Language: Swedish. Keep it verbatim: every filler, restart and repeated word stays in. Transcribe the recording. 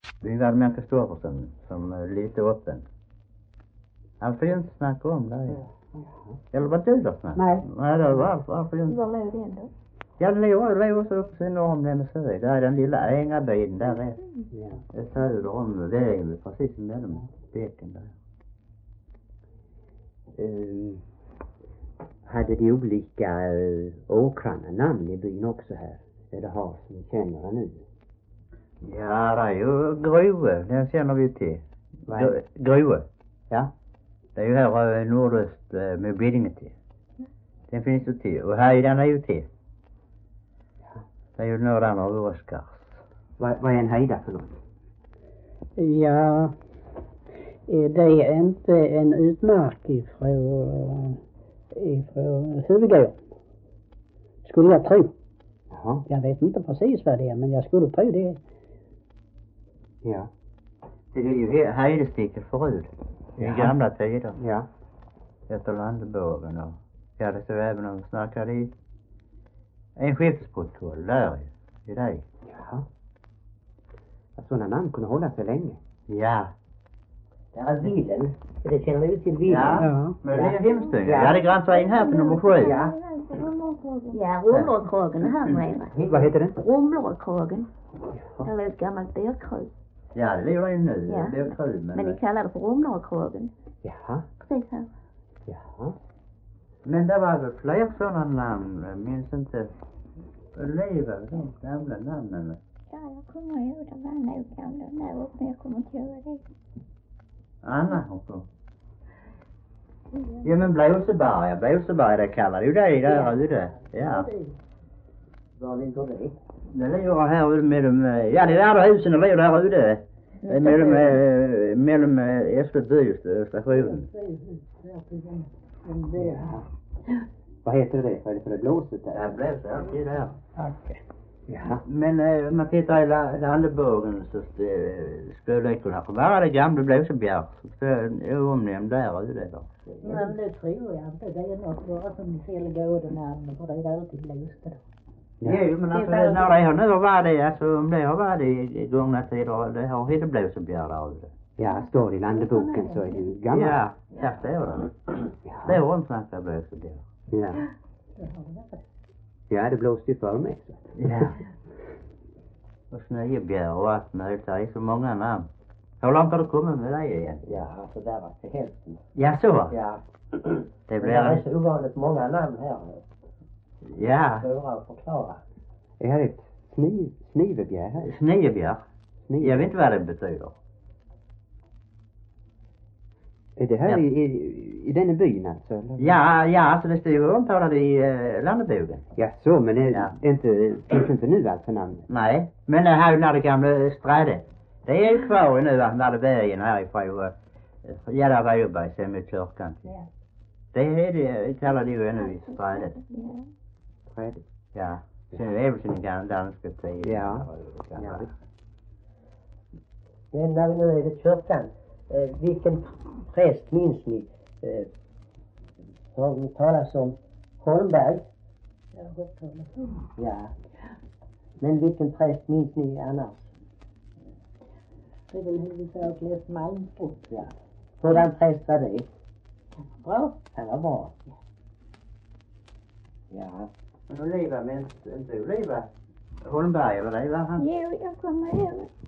Vi var med Kristoffersen som uh, lite upp den. Han får ju inte snacka om det. Ja. Eller vad du då snacka? Nej. Nej, det var varför inte. Var låg den då? Ja, det låg, det låg också upp sen om den med söder. Där är den lilla ängabyn där är. Ja. Det är söder om vägen, precis mellan bäcken där. Uh, hade de olika uh, åkrarna namn i byn också här? Är det har som vi känner det nu? Ja, det är ju Groe, den känner vi till. Vad är det? Groe. Ja. Det är ju här uh, nordöst uh, med Billingen till. Den finns ju till. Och här i den är ju till. Ja. Det är ju norran av Oskars. Vad, vad är en hejda för något? Ja, eh, det är inte en utmark ifrån, ifrån huvudgården. Skulle jag tro. Jaha. Jag vet inte precis vad det är, men jag skulle tro det. Ja. Det är ju hejdesticket förut. I Jaha. gamla tider. Ja. Efter Landebågen och ja, det så även om snackade i en skiftesprotokoll där i, i dig. Jaha. Att sådana namn kunde hålla sig länge. Ja. Det är Villen. Det känner vi till Villen. Ja. Ja. Men det är hemstund. Jag hade grannsat in här på nummer sju. Ja. Ja, Rumlerkrågen här nere. Vad heter den? Rumlerkrågen. Det är ett gammalt bärkrus. Ja, det ligger in nu. Ja. Det är kryd, men... Men de kallar det för Rumlerkrågen. Jaha. Precis här. Jaha. Men det var väl fler sådana namn. Jag minns inte. Leva, de gamla namnen. Ja, jag kommer ihåg det var nog gamla där uppe, men jag kommer inte ihåg det. Anna också. Ja, men Blåseberg, Blåseberg, det kallar ju dig där ute. Ja. Var ligger det? Det ligger här ute med de, ja det är där husen, det ligger där ute. Mellan, mellan Eskelby och stationen. Vad heter det? Vad är det för det blåset där? Ja, Blåser, alltid där. Okej. Jaha. Men eh, man tittar i la- Landebågen så st- skulle det kunna vara det gamla Blåsebjerg. Så är omnämnd där ute då. Men det tror jag inte. Det är något bara som Fjällgården namn för det är där till Blåsta. Ja, jo, men alltså det, när det har nu varit det, alltså om det har varit i, i gångna tider, det har inte Blåsebjerg där ute. Ja, står det i landeboken så är det ju gammalt. Ja, ja det är det. Det är omsnackar Blåsebjerg. Ja. Ja, det blåste ju för mig. Så. Ja. Och Snöjebjerg och allt möjligt. Det är så många namn. Hur långt har du kommit med det igen? Ja, alltså där var till hälften. Ja, så. Ja. Det Men blir... det är så ovanligt många namn här. Ja. Svåra att förklara. Är här ett sniv, snivebjär här? Snöjebjerg. Sniv. Jag vet inte vad det betyder. Är det här Ja. i, i, i denna byn alltså? Eller? Ja, ja, alltså det står ju omtalat i uh, Landebogen. Ja, så, men är, Ja. inte, finns inte nu alltså namnet? Nej, men det här när det gamla strädet. Det är ju kvar nu när det vägen härifrån. Uh, ja, där var ju bara sen med kyrkan. Ja. Det är det, det kallar det ju ännu i strädet. Trädet. Ja. Sen är det väl sin gamla danska tid. Ja. Ja. Men när vi nu är vid kyrkan. Eh, vilken präst minns ni? Eh, har ni talas om Holmberg? Jag har hört talas om. Ja. Men vilken präst minns ni annars? Det är väl huvudsakligen Malmström. Ja. Hurdan präst var det? Bra. Han var bra. Ja. Men Oliva, men inte Oliva Holmberg, eller det var han? Jo, jag kommer ihåg.